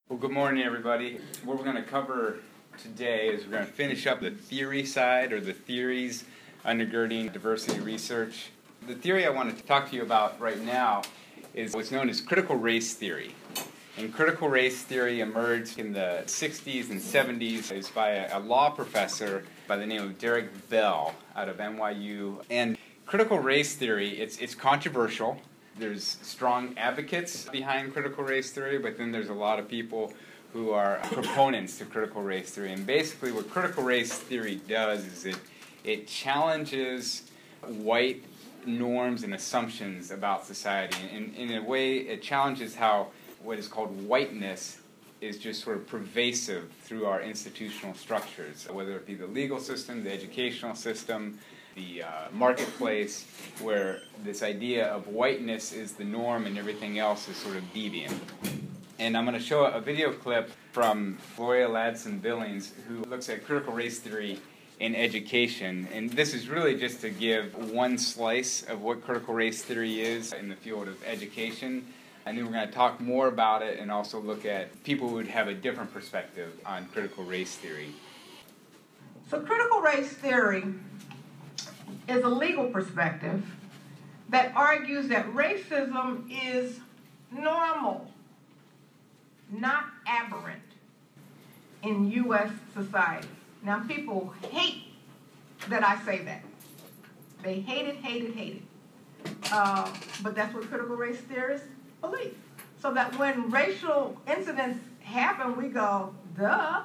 Well, good morning, everybody. What we're going to cover today is we're going to finish up the theory side, or the theories undergirding diversity research. The theory I want to talk to you about right now is what's known as critical race theory. And critical race theory emerged in the 60s and 70s. It's by a law professor by the name of Derek Bell out of NYU. And critical race theory, it's controversial. There's strong advocates behind critical race theory, but then there's a lot of people who are proponents to critical race theory. And basically what critical race theory does is it challenges white norms and assumptions about society. And in a way, it challenges how what is called whiteness is just sort of pervasive through our institutional structures, whether it be the legal system, the educational system, the marketplace, where this idea of whiteness is the norm and everything else is sort of deviant. And I'm going to show a video clip from Gloria Ladson-Billings, who looks at critical race theory in education. And this is really just to give one slice of what critical race theory is in the field of education. And then we're going to talk more about it and also look at people who would have a different perspective on critical race theory. So critical race theory is a legal perspective that argues that racism is normal, not aberrant in U.S. society. Now, people hate that I say that. They hate it. But that's what critical race theorists believe. So that when racial incidents happen, we go, duh,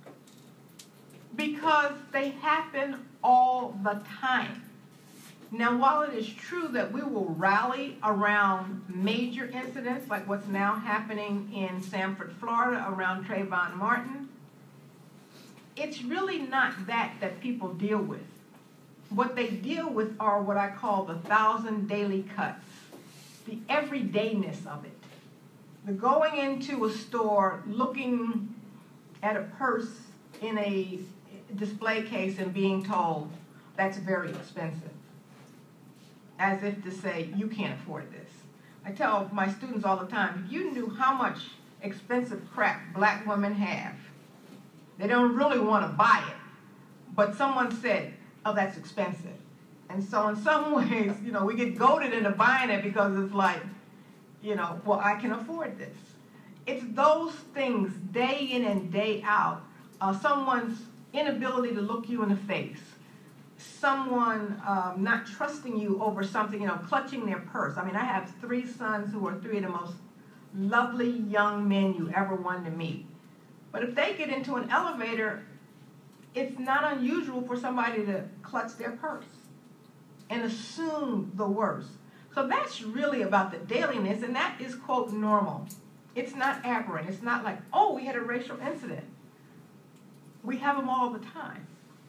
because they happen all the time. Now, while it is true that we will rally around major incidents like what's now happening in Sanford, Florida around Trayvon Martin, it's really not that people deal with. What they deal with are what I call the 1,000 daily cuts, the everydayness of it. The going into a store, looking at a purse in a display case and being told, that's very expensive. As if to say, you can't afford this. I tell my students all the time, if you knew how much expensive crap black women have, they don't really want to buy it, but someone said, oh, that's expensive. And so in some ways, we get goaded into buying it because it's like, well, I can afford this. It's those things day in and day out, someone's inability to look you in the face, someone not trusting you over something, clutching their purse. I mean, I have 3 sons who are 3 of the most lovely young men you ever wanted to meet. But if they get into an elevator, it's not unusual for somebody to clutch their purse and assume the worst. So that's really about the dailiness, and that is, quote, normal. It's not aberrant. It's not like, oh, we had a racial incident. We have them all the time.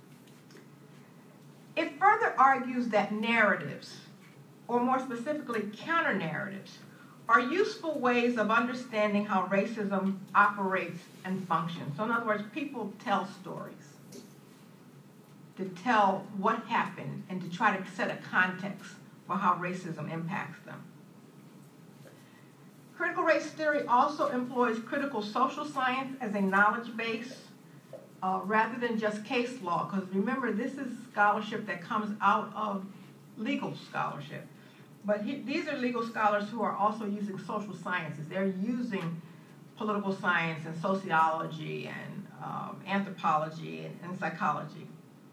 It further argues that narratives, or more specifically counter-narratives, are useful ways of understanding how racism operates and functions. So in other words, people tell stories to tell what happened and to try to set a context for how racism impacts them. Critical race theory also employs critical social science as a knowledge base rather than just case law, because remember, this is scholarship that comes out of legal scholarship. But these are legal scholars who are also using social sciences. They're using political science and sociology and anthropology and psychology.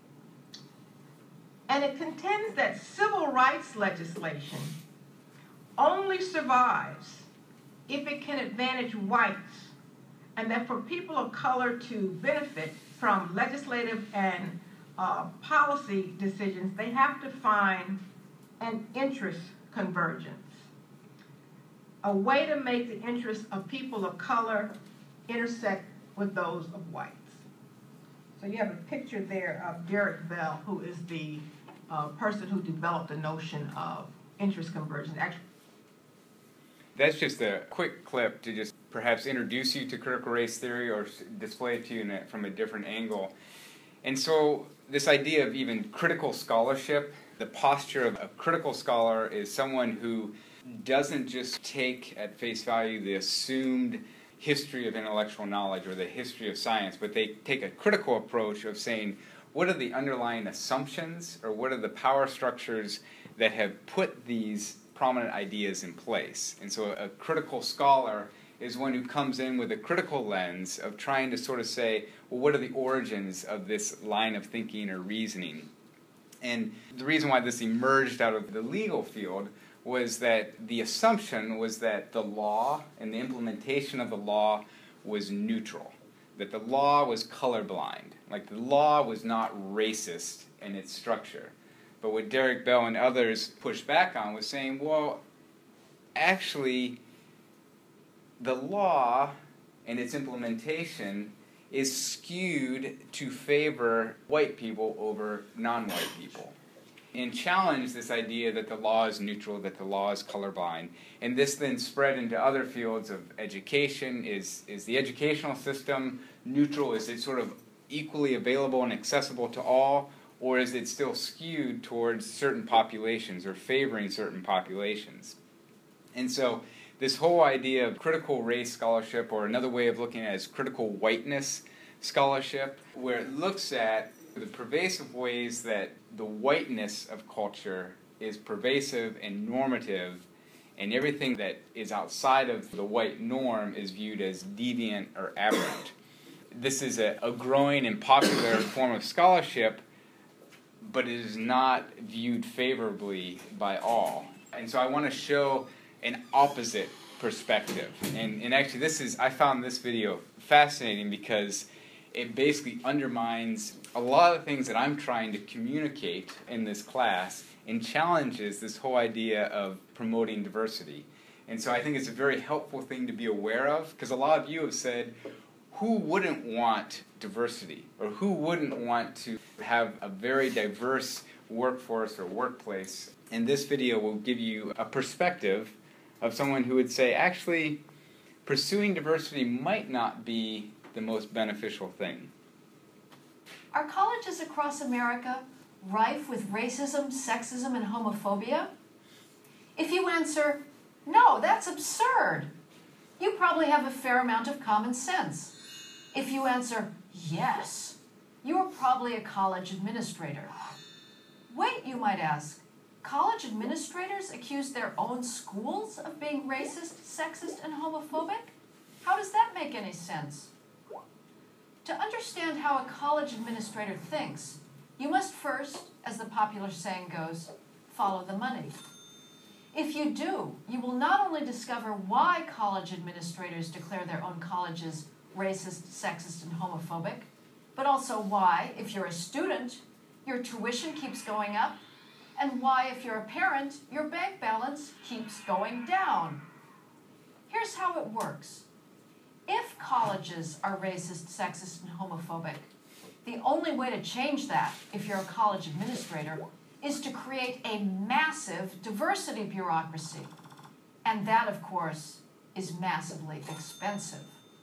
And it contends that civil rights legislation only survives if it can advantage whites, and that for people of color to benefit from legislative and policy decisions, they have to find an interest convergence, a way to make the interests of people of color intersect with those of whites. So you have a picture there of Derek Bell, who is the person who developed the notion of interest convergence. That's just a quick clip to just perhaps introduce you to critical race theory or display it to you from a different angle. And so this idea of even critical scholarship, the posture of a critical scholar is someone who doesn't just take at face value the assumed history of intellectual knowledge or the history of science, but they take a critical approach of saying, what are the underlying assumptions or what are the power structures that have put these prominent ideas in place? And so a critical scholar is one who comes in with a critical lens of trying to sort of say, well, what are the origins of this line of thinking or reasoning? And the reason why this emerged out of the legal field was that the assumption was that the law and the implementation of the law was neutral, that the law was colorblind, like the law was not racist in its structure. But what Derek Bell and others pushed back on was saying, well, actually, the law and its implementation is skewed to favor white people over non-white people, and challenged this idea that the law is neutral, that the law is colorblind. And this then spread into other fields of education. Is the educational system neutral? Is it sort of equally available and accessible to all? Or is it still skewed towards certain populations or favoring certain populations? And so this whole idea of critical race scholarship, or another way of looking at it is critical whiteness scholarship, where it looks at the pervasive ways that the whiteness of culture is pervasive and normative, and everything that is outside of the white norm is viewed as deviant or aberrant. This is a growing and popular form of scholarship, but it is not viewed favorably by all. And so I want to show an opposite perspective. And actually I found this video fascinating because it basically undermines a lot of the things that I'm trying to communicate in this class and challenges this whole idea of promoting diversity. And so I think it's a very helpful thing to be aware of, because a lot of you have said, who wouldn't want diversity? Or who wouldn't want to have a very diverse workforce or workplace? And this video will give you a perspective of someone who would say, actually, pursuing diversity might not be the most beneficial thing. Are colleges across America rife with racism, sexism, and homophobia? If you answer, no, that's absurd, you probably have a fair amount of common sense. If you answer, yes, you're probably a college administrator. Wait, you might ask, college administrators accuse their own schools of being racist, sexist, and homophobic? How does that make any sense? To understand how a college administrator thinks, you must first, as the popular saying goes, follow the money. If you do, you will not only discover why college administrators declare their own colleges racist, sexist, and homophobic, but also why, if you're a student, your tuition keeps going up, and why, if you're a parent, your bank balance keeps going down. Here's how it works. If colleges are racist, sexist, and homophobic, the only way to change that, if you're a college administrator, is to create a massive diversity bureaucracy. And that, of course, is massively expensive.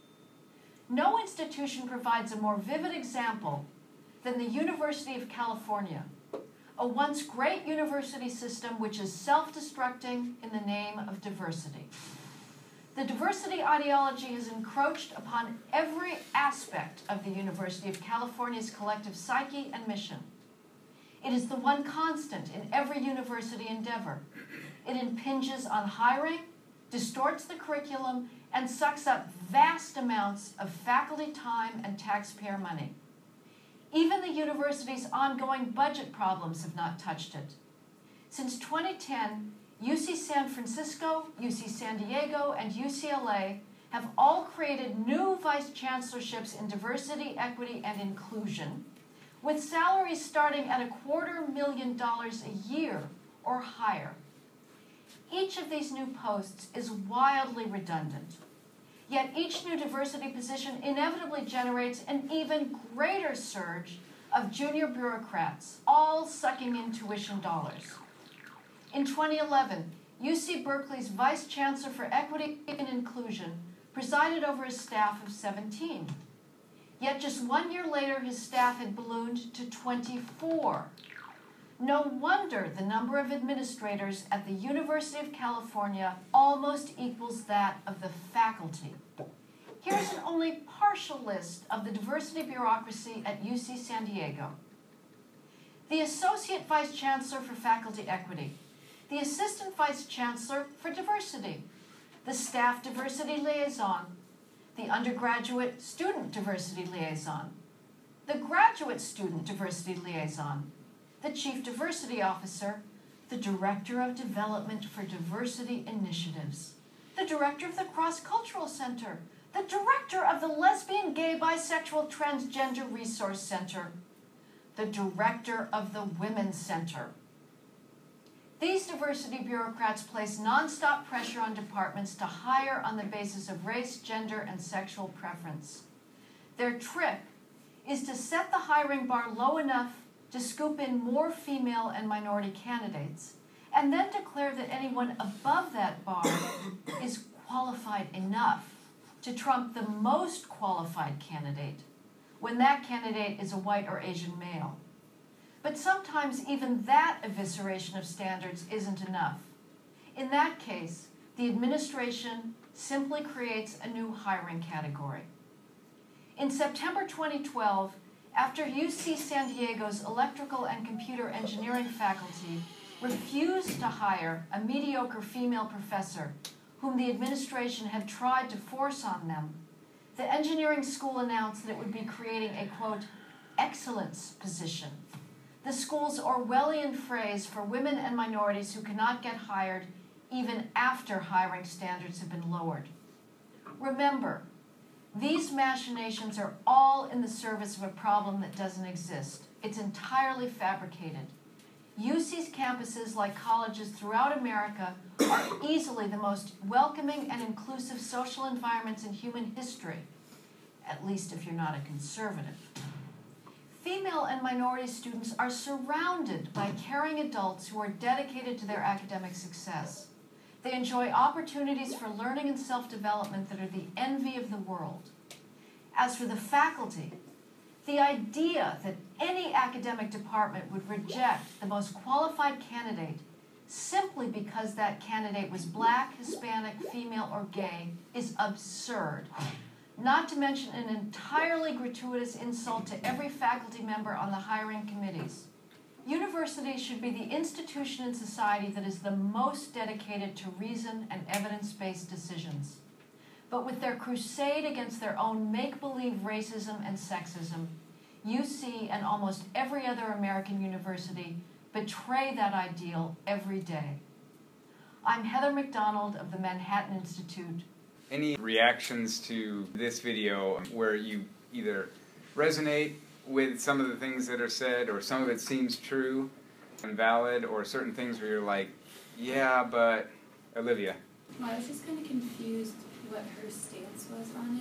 No institution provides a more vivid example than the University of California, a once great university system which is self-destructing in the name of diversity. The diversity ideology has encroached upon every aspect of the University of California's collective psyche and mission. It is the one constant in every university endeavor. It impinges on hiring, distorts the curriculum, and sucks up vast amounts of faculty time and taxpayer money. Even the university's ongoing budget problems have not touched it. Since 2010, UC San Francisco, UC San Diego, and UCLA have all created new vice chancellorships in diversity, equity, and inclusion, with salaries starting at $250,000 a year or higher. Each of these new posts is wildly redundant, yet each new diversity position inevitably generates an even greater surge of junior bureaucrats, all sucking in tuition dollars. In 2011, UC Berkeley's Vice Chancellor for Equity and Inclusion presided over a staff of 17. Yet just 1 year later, his staff had ballooned to 24. No wonder the number of administrators at the University of California almost equals that of the faculty. Here's an only partial list of the diversity bureaucracy at UC San Diego. The Associate Vice Chancellor for Faculty Equity, the Assistant Vice Chancellor for Diversity, the Staff Diversity Liaison, the Undergraduate Student Diversity Liaison, the Graduate Student Diversity Liaison, the Chief Diversity Officer, the Director of Development for Diversity Initiatives, the Director of the Cross-Cultural Center, the Director of the Lesbian, Gay, Bisexual, Transgender Resource Center, the Director of the Women's Center. These diversity bureaucrats place nonstop pressure on departments to hire on the basis of race, gender, and sexual preference. Their trick is to set the hiring bar low enough to scoop in more female and minority candidates, and then declare that anyone above that bar is qualified enough to trump the most qualified candidate, when that candidate is a white or Asian male. But sometimes even that evisceration of standards isn't enough. In that case, the administration simply creates a new hiring category. In September 2012, after UC San Diego's electrical and computer engineering faculty refused to hire a mediocre female professor whom the administration had tried to force on them, the engineering school announced that it would be creating a, quote, excellence position, the school's Orwellian phrase for women and minorities who cannot get hired even after hiring standards have been lowered. Remember, these machinations are all in the service of a problem that doesn't exist. It's entirely fabricated. UC's campuses, like colleges throughout America, are easily the most welcoming and inclusive social environments in human history, at least if you're not a conservative. Female and minority students are surrounded by caring adults who are dedicated to their academic success. They enjoy opportunities for learning and self-development that are the envy of the world. As for the faculty, the idea that any academic department would reject the most qualified candidate simply because that candidate was black, Hispanic, female, or gay is absurd. Not to mention an entirely gratuitous insult to every faculty member on the hiring committees. Universities should be the institution in society that is the most dedicated to reason and evidence-based decisions. But with their crusade against their own make-believe racism and sexism, UC and almost every other American university betray that ideal every day. I'm Heather McDonald of the Manhattan Institute. Any reactions to this video where you either resonate with some of the things that are said, or some of it seems true and valid, or certain things where you're like, yeah, but... Olivia? Well, I was just kind of confused what her stance was on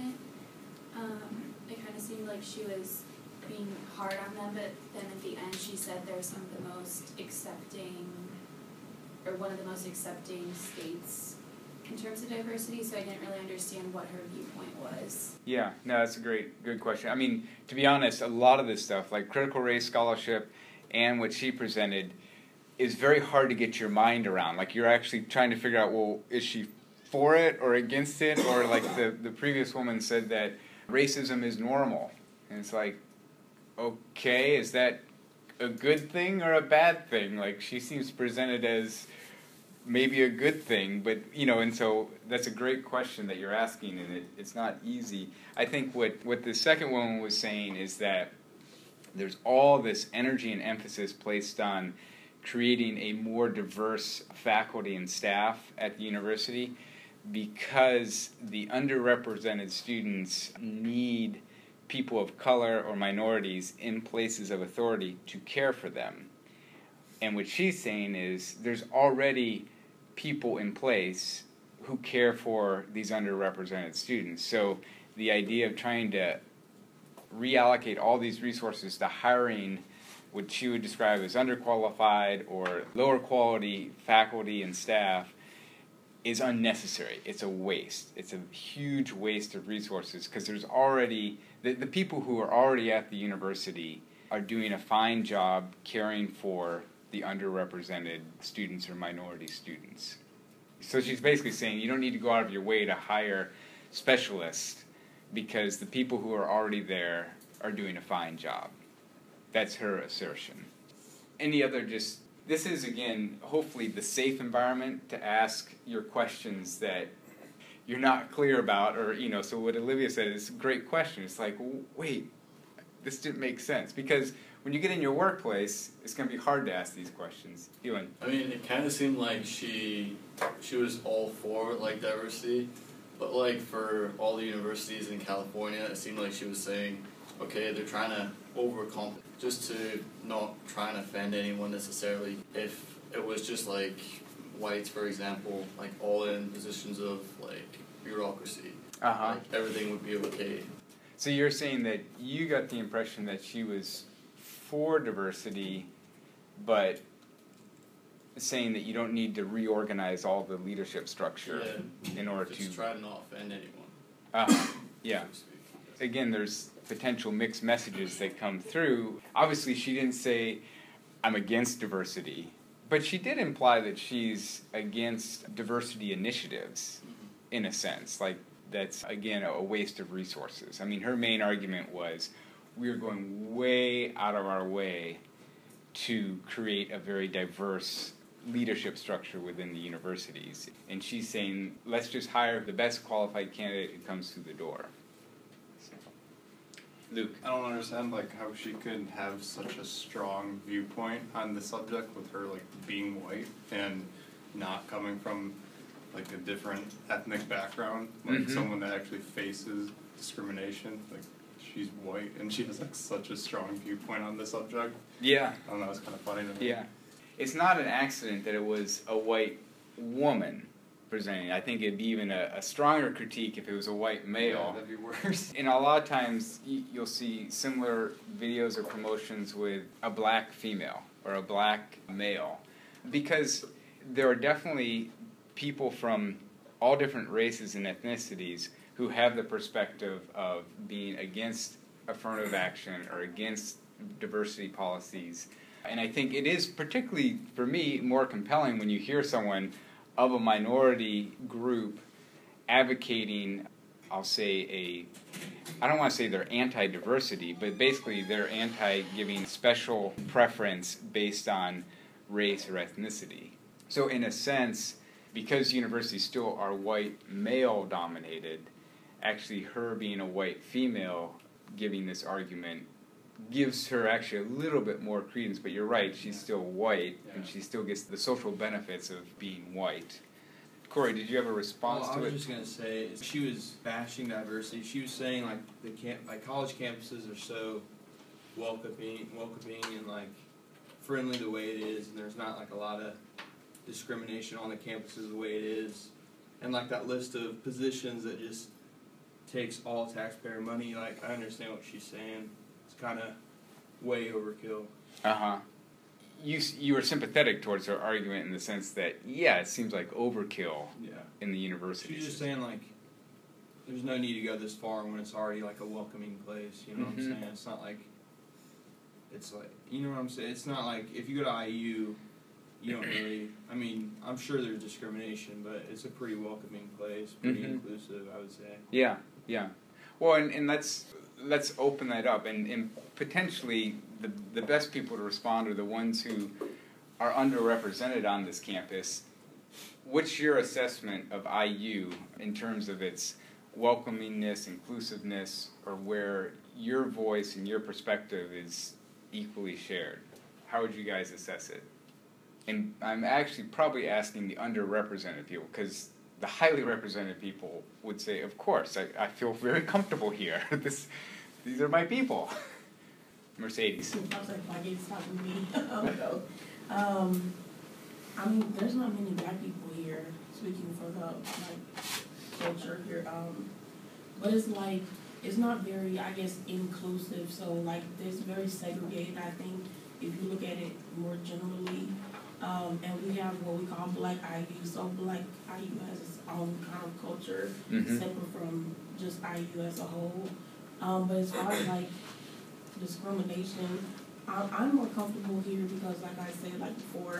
it. It kind of seemed like she was being hard on them, but then at the end she said they're some of the most accepting, or one of the most accepting states in terms of diversity, so I didn't really understand what her viewpoint was. Yeah, no, that's a good question. I mean, to be honest, a lot of this stuff, like critical race scholarship and what she presented, is very hard to get your mind around. Like, you're actually trying to figure out, well, is she for it or against it? Or like the previous woman said that racism is normal. And it's like, okay, is that a good thing or a bad thing? Like, she seems presented as maybe a good thing, but, you know, and so that's a great question that you're asking, and it's not easy. I think what the second woman was saying is that there's all this energy and emphasis placed on creating a more diverse faculty and staff at the university because the underrepresented students need people of color or minorities in places of authority to care for them. And what she's saying is there's already people in place who care for these underrepresented students. So the idea of trying to reallocate all these resources to hiring what she would describe as underqualified or lower quality faculty and staff is unnecessary. It's a waste. It's a huge waste of resources because there's already, the people who are already at the university are doing a fine job caring for the underrepresented students or minority students. So she's basically saying you don't need to go out of your way to hire specialists because the people who are already there are doing a fine job. That's her assertion. Any other this is, again, hopefully the safe environment to ask your questions that you're not clear about, or, so what Olivia said is a great question. It's like, wait, this didn't make sense. Because when you get in your workplace, it's going to be hard to ask these questions. Ewan? I mean, it kind of seemed like she was all for, like, diversity, but, like, for all the universities in California, it seemed like she was saying, okay, they're trying to overcompensate just to not try and offend anyone necessarily. If it was just, like, whites, for example, like, all in positions of, like, bureaucracy, like, everything would be okay. So you're saying that you got the impression that she was for diversity, but saying that you don't need to reorganize all the leadership structure in order just to try to not offend anyone. Yeah. Again, there's potential mixed messages that come through. Obviously, she didn't say, I'm against diversity, but she did imply that she's against diversity initiatives, in a sense. Like, that's, again, a waste of resources. I mean, her main argument was, we're going way out of our way to create a very diverse leadership structure within the universities. And she's saying, let's just hire the best qualified candidate who comes through the door. Luke? I don't understand how she could have such a strong viewpoint on the subject with her being white and not coming from a different ethnic background, someone that actually faces discrimination. She's white and she has such a strong viewpoint on the subject. Yeah. I don't know, it's kind of funny to me. Yeah. It's not an accident that it was a white woman presenting. I think it'd be even a stronger critique if it was a white male. Yeah, that'd be worse. And a lot of times you'll see similar videos or promotions with a black female or a black male, because there are definitely people from all different races and ethnicities who have the perspective of being against affirmative action or against diversity policies. And I think it is, particularly for me, more compelling when you hear someone of a minority group advocating, I'll say I don't want to say they're anti-diversity, but basically they're anti-giving special preference based on race or ethnicity. So in a sense, because universities still are white male-dominated, actually her being a white female giving this argument gives her actually a little bit more credence. But you're right, she's still white, and she still gets the social benefits of being white. Corey, did you have a response to it? I was just going to say, she was bashing diversity. She was saying college campuses are so welcoming and friendly the way it is, and there's not a lot of discrimination on the campuses the way it is, and that list of positions that just takes all taxpayer money. I understand what she's saying. It's kind of way overkill. You were sympathetic towards her argument in the sense that, it seems like overkill in the university. She's just saying, there's no need to go this far when it's already, a welcoming place, you know what I'm saying? It's not you know what I'm saying? It's not if you go to IU, you don't really, I'm sure there's discrimination, but it's a pretty welcoming place, pretty inclusive, I would say. Yeah. Well, and let's open that up, and potentially the best people to respond are the ones who are underrepresented on this campus. What's your assessment of IU in terms of its welcomingness, inclusiveness, or where your voice and your perspective is equally shared? How would you guys assess it? And I'm actually probably asking the underrepresented people, because the highly represented people would say, of course, I feel very comfortable here. These are my people. Mercedes. I was it's talking to me. There's not many black people here speaking for the culture here. But it's not very, inclusive. So it's very segregated, I think, if you look at it more generally. And we have what we call Black IU. So Black IU has its own kind of culture, separate from just IU as a whole. But as far as discrimination, I'm more comfortable here because, like I said before,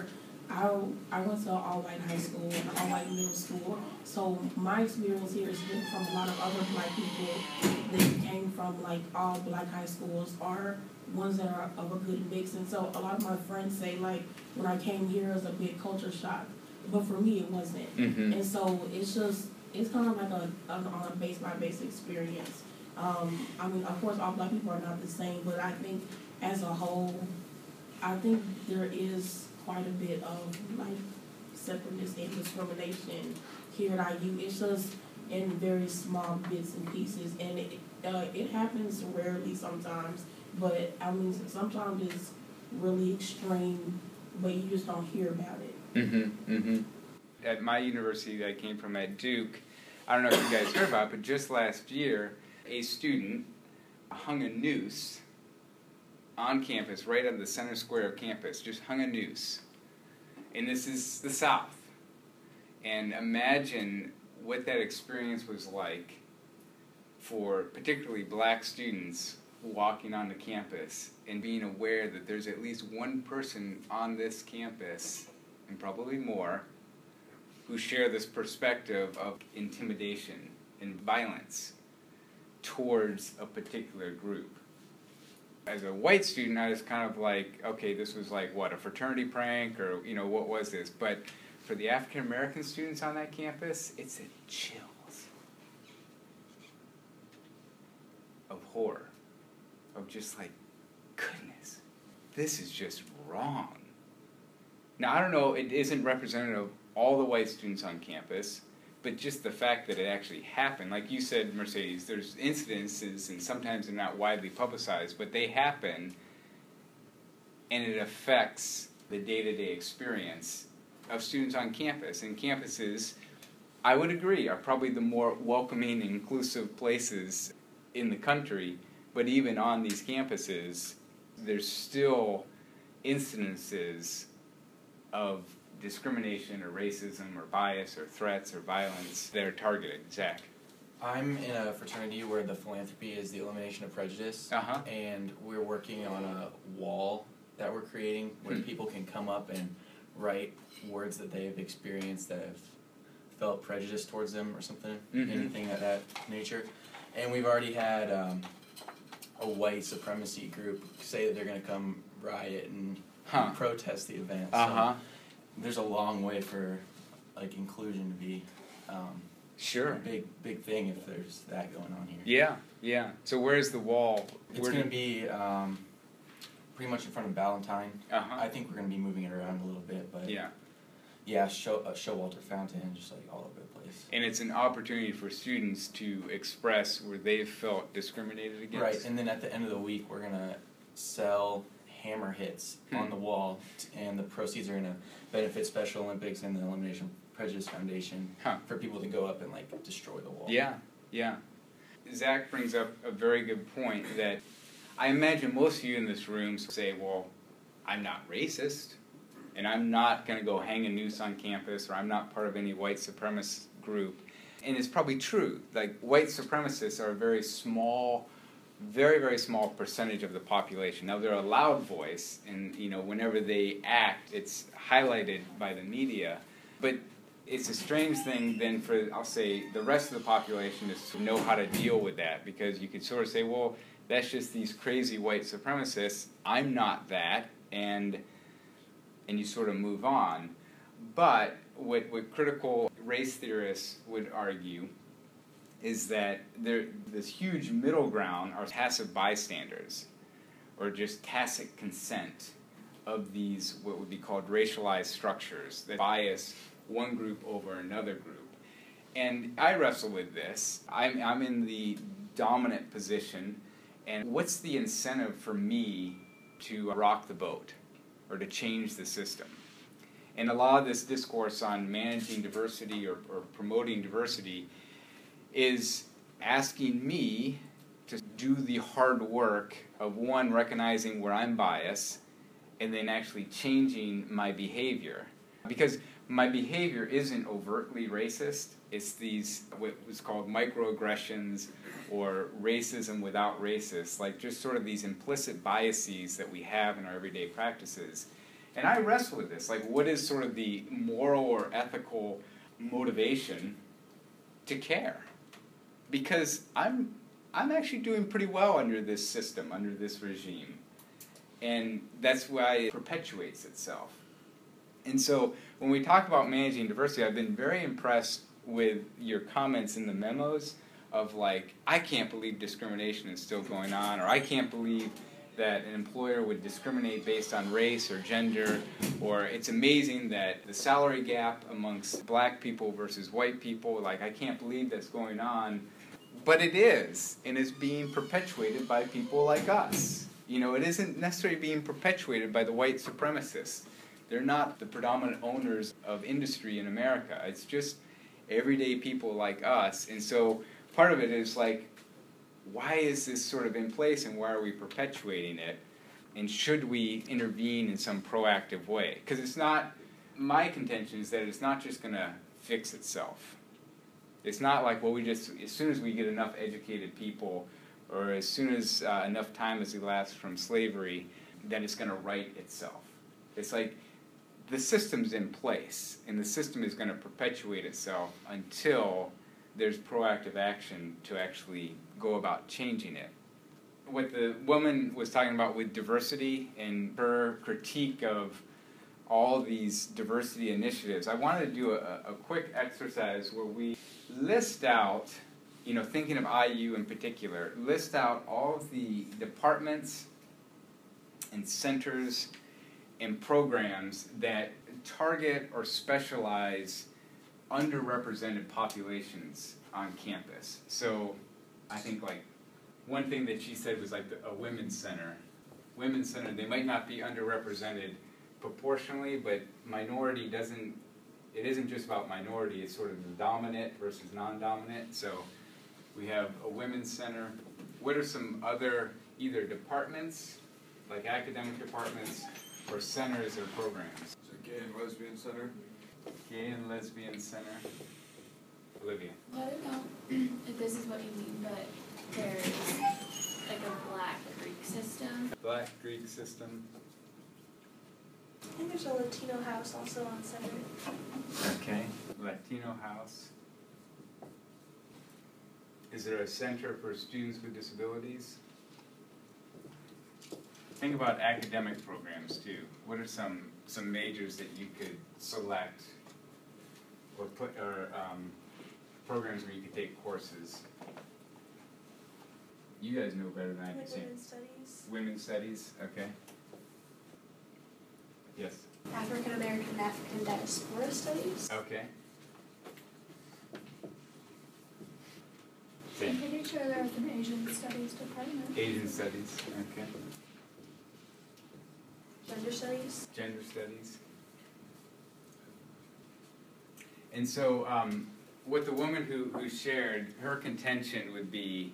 I went to an all-white high school and an all-white middle school, so my experience here is different from a lot of other Black people that came from like all Black high schools or ones that are of a good mix. And so a lot of my friends say like when I came here it was a big culture shock, but for me it wasn't. And so it's kind of like on a base by base experience. I mean, of course all Black people are not the same, but I think as a whole, I think there is quite a bit of like separateness and discrimination here at IU. It's just in very small bits and pieces, and it happens rarely sometimes. But I mean, sometimes it's really extreme, but you just don't hear about it. At my university that I came from at Duke, I don't know if you guys heard about it, but just last year, a student hung a noose on campus, right on the center square of campus, just hung a noose. And this is the South. And imagine what that experience was like for particularly Black students walking onto campus and being aware that there's at least one person on this campus, and probably more, who share this perspective of intimidation and violence towards a particular group. As a white student, I was kind of like, okay, this was like, what, a fraternity prank, or, you know, what was this? But for the African-American students on that campus, it's a chills of horror, of just like, goodness, this is just wrong. Now, I don't know, it isn't representative of all the white students on campus, but just the fact that it actually happened, like you said, Mercedes, there's incidences and sometimes they're not widely publicized, but they happen and it affects the day-to-day experience of students on campus. And campuses, I would agree, are probably the more welcoming and inclusive places in the country, but even on these campuses, there's still incidences of discrimination or racism or bias or threats or violence that are targeted. Zach? I'm in a fraternity where the philanthropy is the elimination of prejudice, and we're working on a wall that we're creating where people can come up and write words that they've experienced that have felt prejudice towards them or something, anything of that nature. And we've already had a white supremacy group say that they're going to come riot and protest the event. So there's a long way for like inclusion to be a big thing if there's that going on here. Yeah. So where's the wall? It's going to be pretty much in front of Ballantyne. I think we're going to be moving it around a little bit, but Showalter Fountain, just like all over the place. And it's an opportunity for students to express where they've felt discriminated against. Right, and then at the end of the week, we're going to sell hammer hits on the wall, and the proceeds are going to benefit Special Olympics and the Elimination of Prejudice Foundation for people to go up and like destroy the wall. Yeah. Zach brings up a very good point that I imagine most of you in this room say, well, I'm not racist, and I'm not going to go hang a noose on campus, or I'm not part of any white supremacist group. And it's probably true. Like, white supremacists are a very small, very, very small percentage of the population. Now, they're a loud voice, and, you know, whenever they act, it's highlighted by the media. But it's a strange thing then for, I'll say, the rest of the population is to know how to deal with that, because you could sort of say, well, that's just these crazy white supremacists. I'm not that, and you sort of move on. But what critical race theorists would argue is that this huge middle ground are passive bystanders, or just tacit consent of these what would be called racialized structures that bias one group over another group. And I wrestle with this. I'm in the dominant position, and what's the incentive for me to rock the boat or to change the system? And a lot of this discourse on managing diversity or promoting diversity is asking me to do the hard work of, one, recognizing where I'm biased, and then actually changing my behavior. Because my behavior isn't overtly racist. It's these, what was called microaggressions or racism without racist, like just sort of these implicit biases that we have in our everyday practices. And I wrestle with this, like what is sort of the moral or ethical motivation to care? Because I'm actually doing pretty well under this system, under this regime. And that's why it perpetuates itself. And so when we talk about managing diversity, I've been very impressed with your comments in the memos of like, I can't believe discrimination is still going on, or I can't believe that an employer would discriminate based on race or gender, or it's amazing that the salary gap amongst black people versus white people, like I can't believe that's going on. But it is, and it's being perpetuated by people like us. You know, it isn't necessarily being perpetuated by the white supremacists. They're not the predominant owners of industry in America. It's just everyday people like us. And so part of it is like, why is this sort of in place and why are we perpetuating it? And should we intervene in some proactive way? Because it's not, my contention is that it's not just going to fix itself. It's not like, well, we just, as soon as we get enough educated people, or as soon as enough time has elapsed from slavery, then it's going to right itself. It's like the system's in place, and the system is going to perpetuate itself until there's proactive action to actually go about changing it. What the woman was talking about with diversity and her critique of all these diversity initiatives, I wanted to do a quick exercise where we list out, you know, thinking of IU in particular, list out all of the departments and centers and programs that target or specialize underrepresented populations on campus. So I think like one thing that she said was like a women's center. Women's center, they might not be underrepresented proportionally, but minority it isn't just about minority, it's sort of the dominant versus non-dominant. So we have a women's center. What are some other either departments, like academic departments, or centers or programs? So Gay and Lesbian Center. Gay and Lesbian Center. Olivia. Let it know if this is what you mean, but there's like a Black Greek system. Black Greek system. I think there's a Latino house also on center. Okay. Latino house. Is there a center for students with disabilities? Think about academic programs too. What are some majors that you could select or programs where you could take courses? You guys know better than I can. Like women's studies. Women's studies, okay. Yes. African American diaspora studies. Okay. I'm pretty sure there's an Asian studies department. Asian studies, okay. Gender studies. Gender studies. And so what the woman who shared, her contention would be,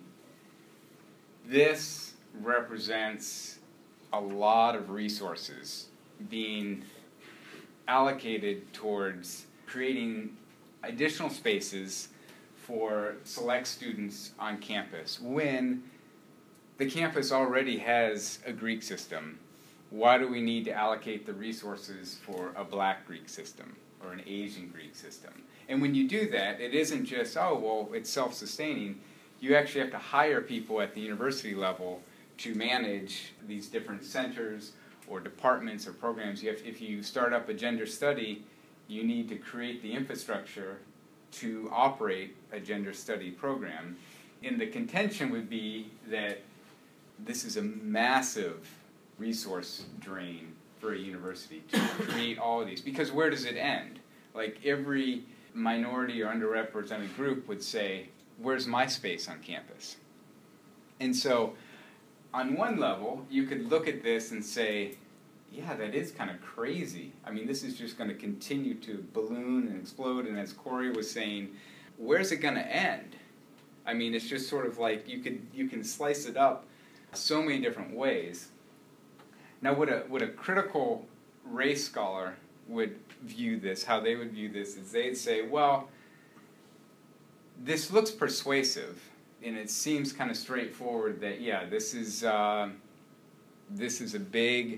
this represents a lot of resources being allocated towards creating additional spaces for select students on campus when the campus already has a Greek system. Why do we need to allocate the resources for a Black Greek system or an Asian Greek system? And when you do that, it isn't just, oh, well, it's self-sustaining. You actually have to hire people at the university level to manage these different centers or departments or programs. If you start up a gender study, you need to create the infrastructure to operate a gender study program. And the contention would be that this is a massive resource drain for a university to create all of these. Because where does it end? Like every minority or underrepresented group would say, where's my space on campus? And so on one level, you could look at this and say, yeah, that is kind of crazy. I mean, this is just going to continue to balloon and explode. And as Corey was saying, where's it going to end? I mean, it's just sort of like you can slice it up so many different ways. Now, what a critical race scholar would view this, how they would view this, is they'd say, well, this looks persuasive, and it seems kind of straightforward that, yeah, this is a big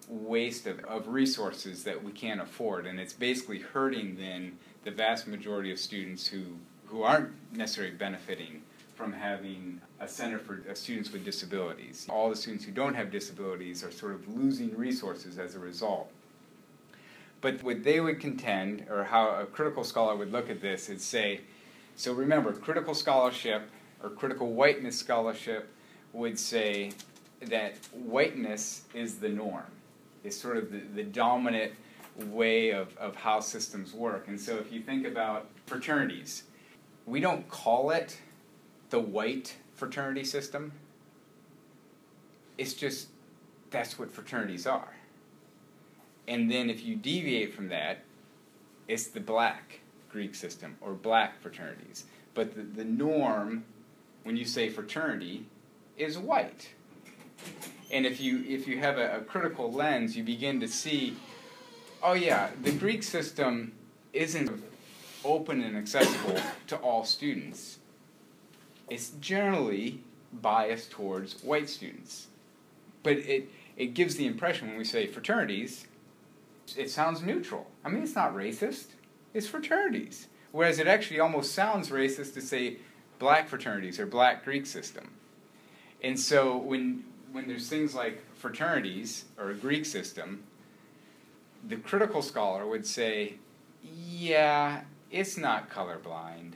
waste of resources that we can't afford, and it's basically hurting then the vast majority of students who aren't necessarily benefiting from having a center for students with disabilities. All the students who don't have disabilities are sort of losing resources as a result. But what they would contend, or how a critical scholar would look at this, is say, so remember, critical scholarship or critical whiteness scholarship would say that whiteness is the norm. It's sort of the dominant way of how systems work. And so if you think about fraternities, we don't call it the white fraternity system. It's just, that's what fraternities are. And then if you deviate from that, it's the black Greek system, or black fraternities. But the norm, when you say fraternity, is white. And if you have a critical lens, you begin to see, oh yeah, the Greek system isn't open and accessible to all students. It's generally biased towards white students. But it gives the impression when we say fraternities, it sounds neutral. I mean, it's not racist. It's fraternities. Whereas it actually almost sounds racist to say black fraternities or black Greek system. And so when there's things like fraternities or a Greek system, the critical scholar would say, yeah, it's not colorblind.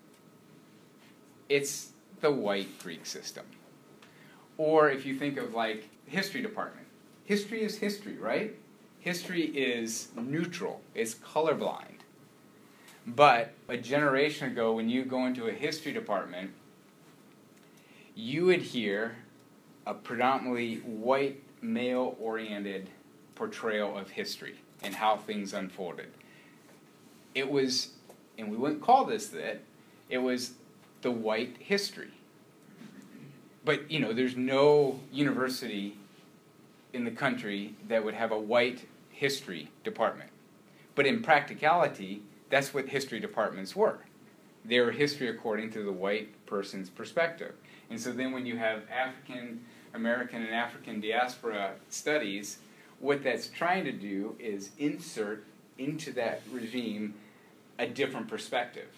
It's the white Greek system. Or if you think of like history department. History is history, right? History is neutral. It's colorblind. But a generation ago, when you go into a history department, you would hear a predominantly white, male-oriented portrayal of history and how things unfolded. It was, and we wouldn't call this that, it was the white history. But, you know, there's no university in the country that would have a white history department. But in practicality, that's what history departments were. They were history according to the white person's perspective. And so then when you have African American and African diaspora studies, what that's trying to do is insert into that regime a different perspective.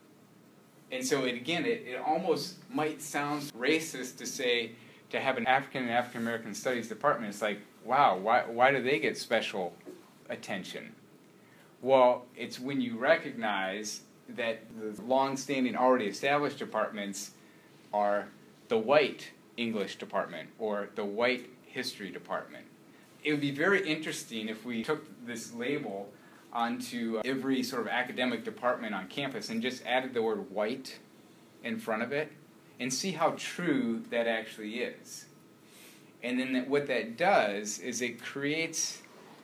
And so it almost might sound racist to say, to have an African and African American studies department. It's like, wow, why do they get special attention? Well, it's when you recognize that the long-standing, already established departments are the white English department or the white history department. It would be very interesting if we took this label onto every sort of academic department on campus and just added the word white in front of it and see how true that actually is. And then what that does is it creates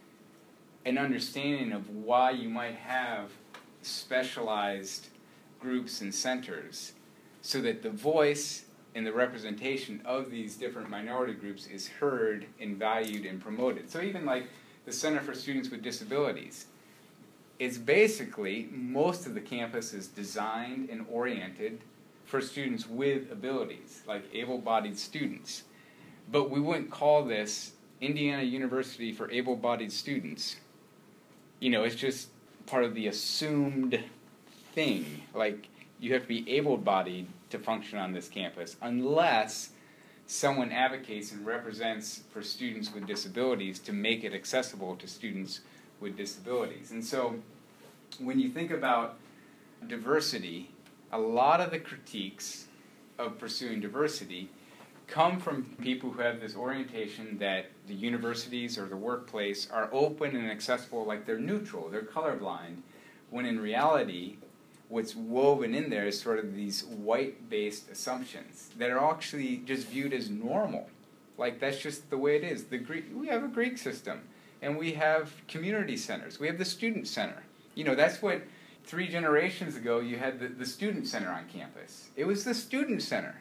an understanding of why you might have specialized groups and centers so that the voice and the representation of these different minority groups is heard and valued and promoted. So even like the Center for Students with Disabilities, it's basically, most of the campus is designed and oriented for students with abilities, like able-bodied students. But we wouldn't call this Indiana University for Able-Bodied Students. You know, it's just part of the assumed thing. Like, you have to be able-bodied to function on this campus, unless someone advocates and represents for students with disabilities to make it accessible to students with disabilities. And so, when you think about diversity, a lot of the critiques of pursuing diversity come from people who have this orientation that the universities or the workplace are open and accessible, like they're neutral, they're colorblind, when in reality, what's woven in there is sort of these white-based assumptions that are actually just viewed as normal. Like, that's just the way it is. We have a Greek system, and we have community centers. We have the student center. You know, that's what 3 generations ago you had the student center on campus. It was the student center.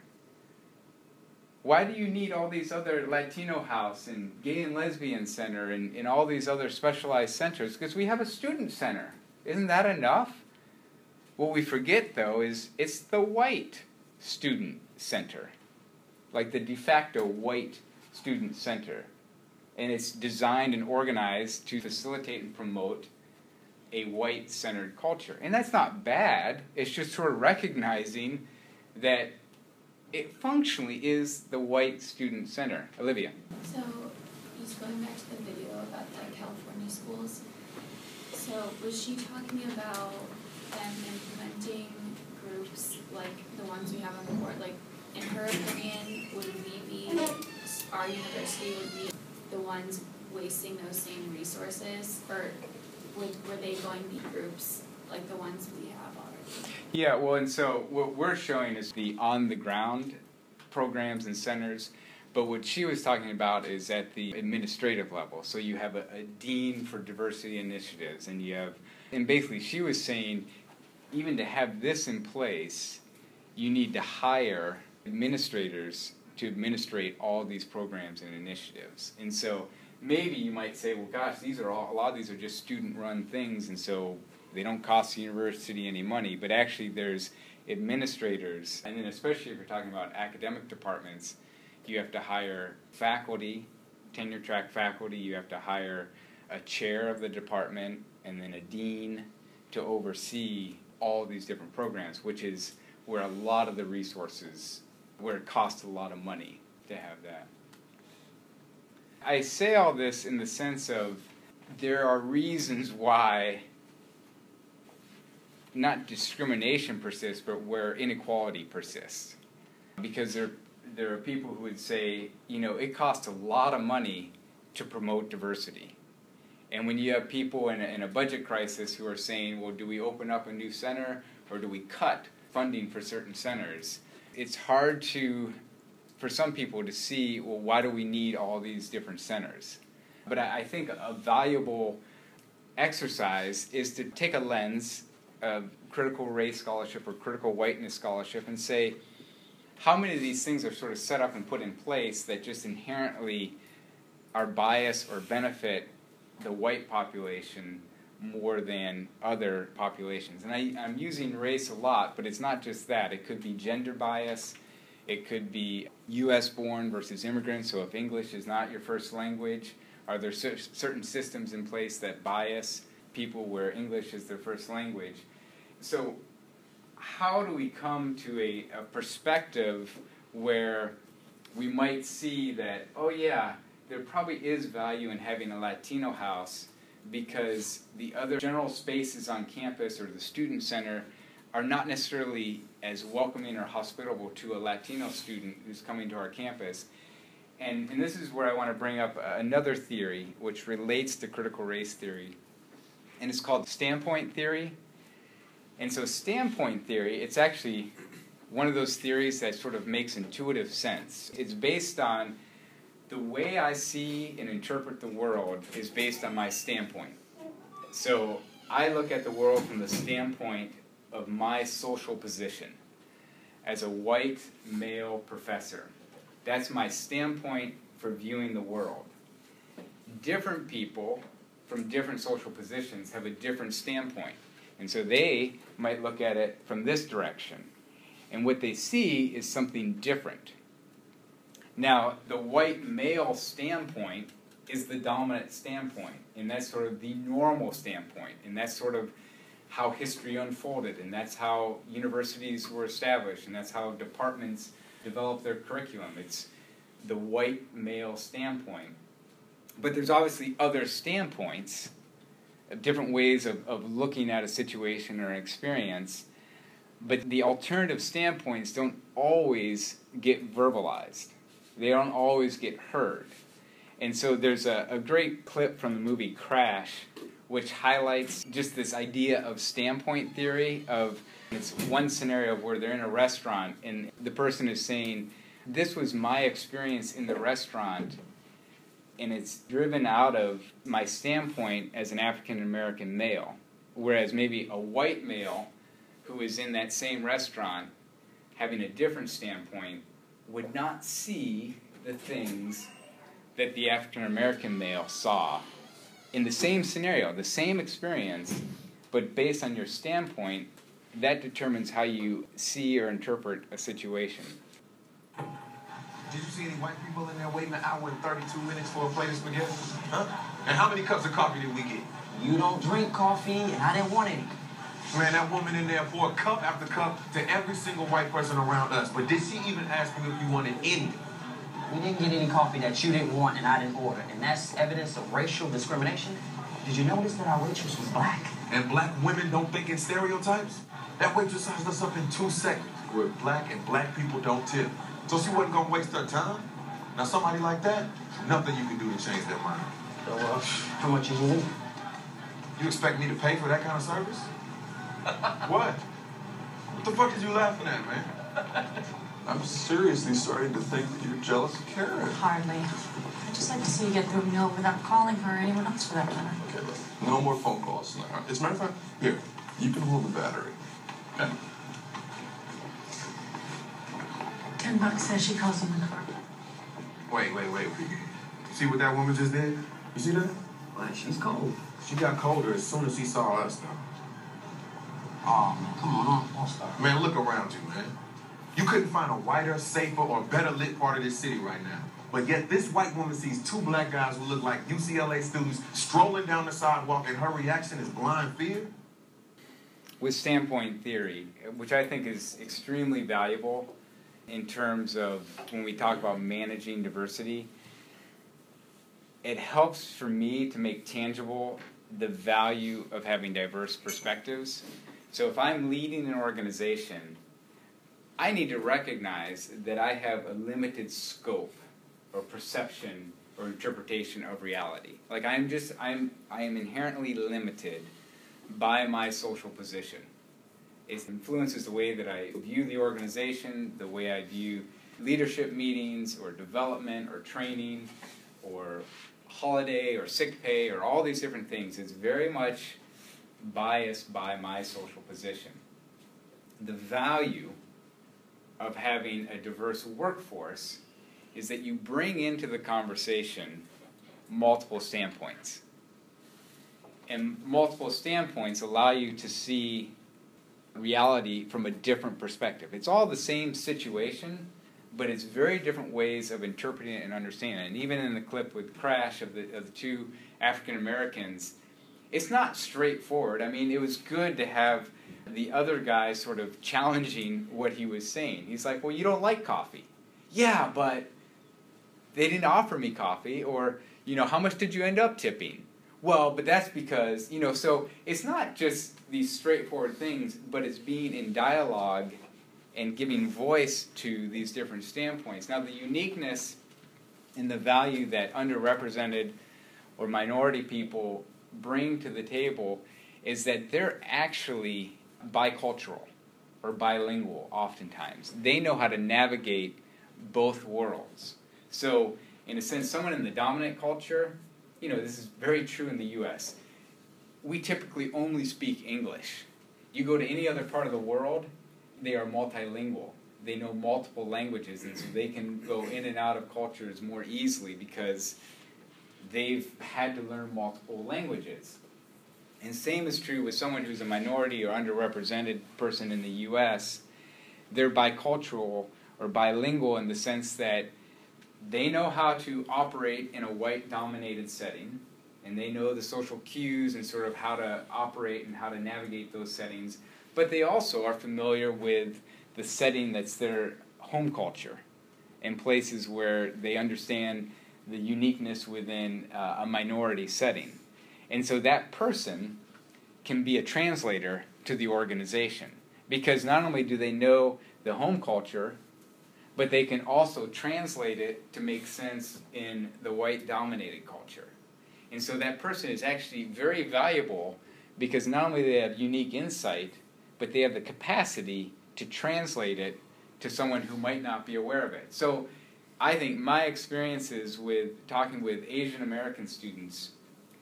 Why do you need all these other Latino house and gay and lesbian center and all these other specialized centers? Because we have a student center. Isn't that enough? What we forget, though, is it's the white student center, like the de facto white student center. and it's designed and organized to facilitate and promote a white-centered culture. And that's not bad. It's just sort of recognizing that it functionally is the white student center. Olivia. So, just going back to the video about the California schools. So, was she talking about them implementing groups like the ones we have on the board? Like, in her opinion, would we be, our university would be the ones wasting those same resources? Or were they going to be groups like the ones we have already? Yeah, well, and so what we're showing is the on-the-ground programs and centers, but what she was talking about is at the administrative level. So you have a dean for diversity initiatives, and you have, and basically she was saying, even to have this in place, you need to hire administrators to administrate all these programs and initiatives. And so maybe you might say, well, gosh, a lot of these are just student-run things, and so they don't cost the university any money. But actually, there's administrators, and then especially if you're talking about academic departments, you have to hire faculty, tenure-track faculty. You have to hire a chair of the department, and then a dean to oversee all these different programs, which is where a lot of the resources, where it costs a lot of money to have that. I say all this in the sense of there are reasons why not discrimination persists, but where inequality persists. Because there are people who would say, it costs a lot of money to promote diversity. And when you have people in a budget crisis who are saying, well, do we open up a new center or do we cut funding for certain centers? It's hard for some people to see, well, why do we need all these different centers? But I think a valuable exercise is to take a lens of critical race scholarship or critical whiteness scholarship and say, how many of these things are sort of set up and put in place that just inherently are biased or benefit the white population more than other populations? And I'm using race a lot, but it's not just that. It could be gender bias. It could be U.S.-born versus immigrants. So if English is not your first language, are there certain systems in place that bias people where English is their first language? So how do we come to a perspective where we might see that, oh yeah, there probably is value in having a Latino house because the other general spaces on campus or the student center are not necessarily as welcoming or hospitable to a Latino student who's coming to our campus. And this is where I want to bring up another theory which relates to critical race theory, and it's called standpoint theory. And so standpoint theory, it's actually one of those theories that sort of makes intuitive sense. It's based on the way I see and interpret the world is based on my standpoint. So I look at the world from the standpoint of my social position as a white male professor. That's my standpoint for viewing the world. Different people from different social positions have a different standpoint. And so they might look at it from this direction. And what they see is something different. Now, the white male standpoint is the dominant standpoint, and that's sort of the normal standpoint, and that's sort of how history unfolded, and that's how universities were established, and that's how departments developed their curriculum. It's the white male standpoint. But there's obviously other standpoints, different ways of looking at a situation or an experience, but the alternative standpoints don't always get verbalized. They don't always get heard. And so there's a great clip from the movie Crash, which highlights just this idea of standpoint theory. It's one scenario where they're in a restaurant and the person is saying, this was my experience in the restaurant, and it's driven out of my standpoint as an African American male. Whereas maybe a white male who is in that same restaurant having a different standpoint would not see the things that the African American male saw in the same scenario, the same experience, but based on your standpoint, that determines how you see or interpret a situation. Did you see any white people in there waiting an hour and 32 minutes for a plate of spaghetti? Huh? And how many cups of coffee did we get? You don't drink coffee, and I didn't want any. Man, that woman in there poured cup after cup to every single white person around us. But did she even ask you if you wanted any? We didn't get any coffee that you didn't want and I didn't order. And that's evidence of racial discrimination. Did you notice that our waitress was black? And black women don't think in stereotypes? That waitress sized us up in 2 seconds. We're black and black people don't tip. So she wasn't gonna waste her time? Now somebody like that, nothing you can do to change their mind. So, how much is you need? You expect me to pay for that kind of service? What? What the fuck is you laughing at, man? I'm seriously starting to think that you're jealous of Karen. Hardly. I'd just like to see you get through a meal without calling her or anyone else for that matter. Okay, look, no more phone calls now. As a matter of fact, here, you can hold the battery. Okay? $10 says she calls in the car. Wait. See what that woman just did? You see that? Why, she's cold. She got colder as soon as she saw us, though. Oh, man, come on, don't start. Man, look around you, man. You couldn't find a whiter, safer, or better lit part of this city right now. But yet this white woman sees 2 black guys who look like UCLA students strolling down the sidewalk, and her reaction is blind fear? With standpoint theory, which I think is extremely valuable in terms of when we talk about managing diversity, it helps for me to make tangible the value of having diverse perspectives. So if I'm leading an organization, I need to recognize that I have a limited scope or perception or interpretation of reality. Like I am inherently limited by my social position. It influences the way that I view the organization, the way I view leadership meetings or development or training or holiday or sick pay or all these different things. It's very much biased by my social position. The value of having a diverse workforce is that you bring into the conversation multiple standpoints. And multiple standpoints allow you to see reality from a different perspective. It's all the same situation, but it's very different ways of interpreting it and understanding it. And even in the clip with Crash of the 2 African Americans, it's not straightforward. I mean, it was good to have the other guy sort of challenging what he was saying. He's like, well, you don't like coffee. Yeah, but they didn't offer me coffee. Or, how much did you end up tipping? Well, but that's because, so it's not just these straightforward things, but it's being in dialogue and giving voice to these different standpoints. Now, the uniqueness and the value that underrepresented or minority people bring to the table is that they're actually bicultural or bilingual oftentimes. They know how to navigate both worlds. So, in a sense, someone in the dominant culture, this is very true in the U.S., we typically only speak English. You go to any other part of the world, they are multilingual. They know multiple languages, and so they can go in and out of cultures more easily because they've had to learn multiple languages. And same is true with someone who's a minority or underrepresented person in the U.S. They're bicultural or bilingual in the sense that they know how to operate in a white-dominated setting, and they know the social cues and sort of how to operate and how to navigate those settings, but they also are familiar with the setting that's their home culture and places where they understand the uniqueness within a minority setting. And so that person can be a translator to the organization because not only do they know the home culture, but they can also translate it to make sense in the white-dominated culture. And so that person is actually very valuable because not only do they have unique insight, but they have the capacity to translate it to someone who might not be aware of it. So I think my experiences with talking with Asian American students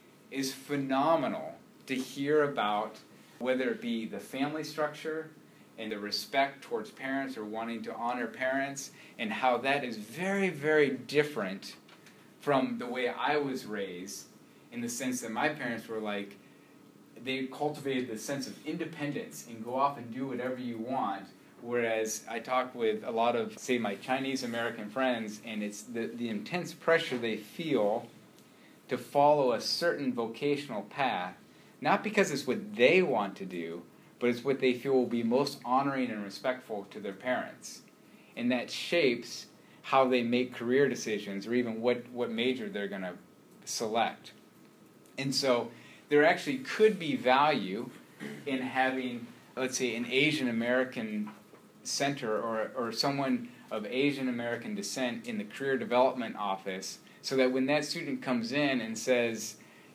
is phenomenal to hear about whether it be the family structure and the respect towards parents or wanting to honor parents and how that is very, very different from the way I was raised in the sense that my parents were like, they cultivated the sense of independence and go off and do whatever you want, Whereas I talk with a lot of, say, my Chinese American friends, and it's the intense pressure they feel to follow a certain vocational path, not because it's what they want to do, but it's what they feel will be most honoring and respectful to their parents. And that shapes how they make career decisions, or even what major they're going to select. And so there actually could be value in having, let's say, an Asian American center or someone of Asian American descent in the career development office, so that when that student comes in and says,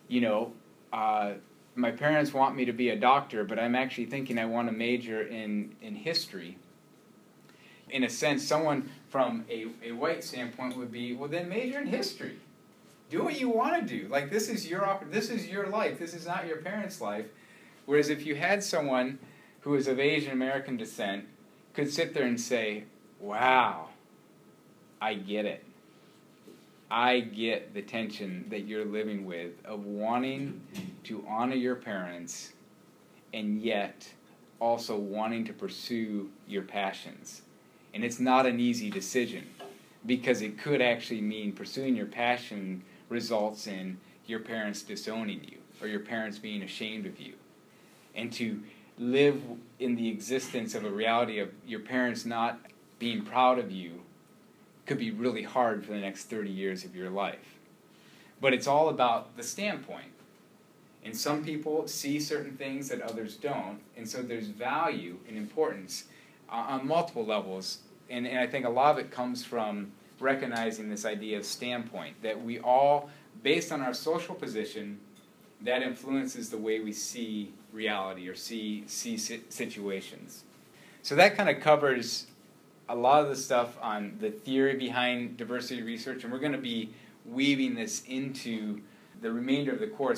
my parents want me to be a doctor, but I'm actually thinking I want to major in history. In a sense, someone from a white standpoint would be, well, then major in history. Do what you want to do. Like, this is your life. This is not your parents' life. Whereas if you had someone who is of Asian American descent, could sit there and say, wow, I get it. I get the tension that you're living with of wanting to honor your parents and yet also wanting to pursue your passions. And it's not an easy decision, because it could actually mean pursuing your passion results in your parents disowning you or your parents being ashamed of you. And to live in the existence of a reality of your parents not being proud of you could be really hard for the next 30 years of your life. But it's all about the standpoint. And some people see certain things that others don't, and so there's value and importance on multiple levels. And I think a lot of it comes from recognizing this idea of standpoint, that we all, based on our social position, that influences the way we see reality or see situations. So that kind of covers a lot of the stuff on the theory behind diversity research, and we're going to be weaving this into the remainder of the course.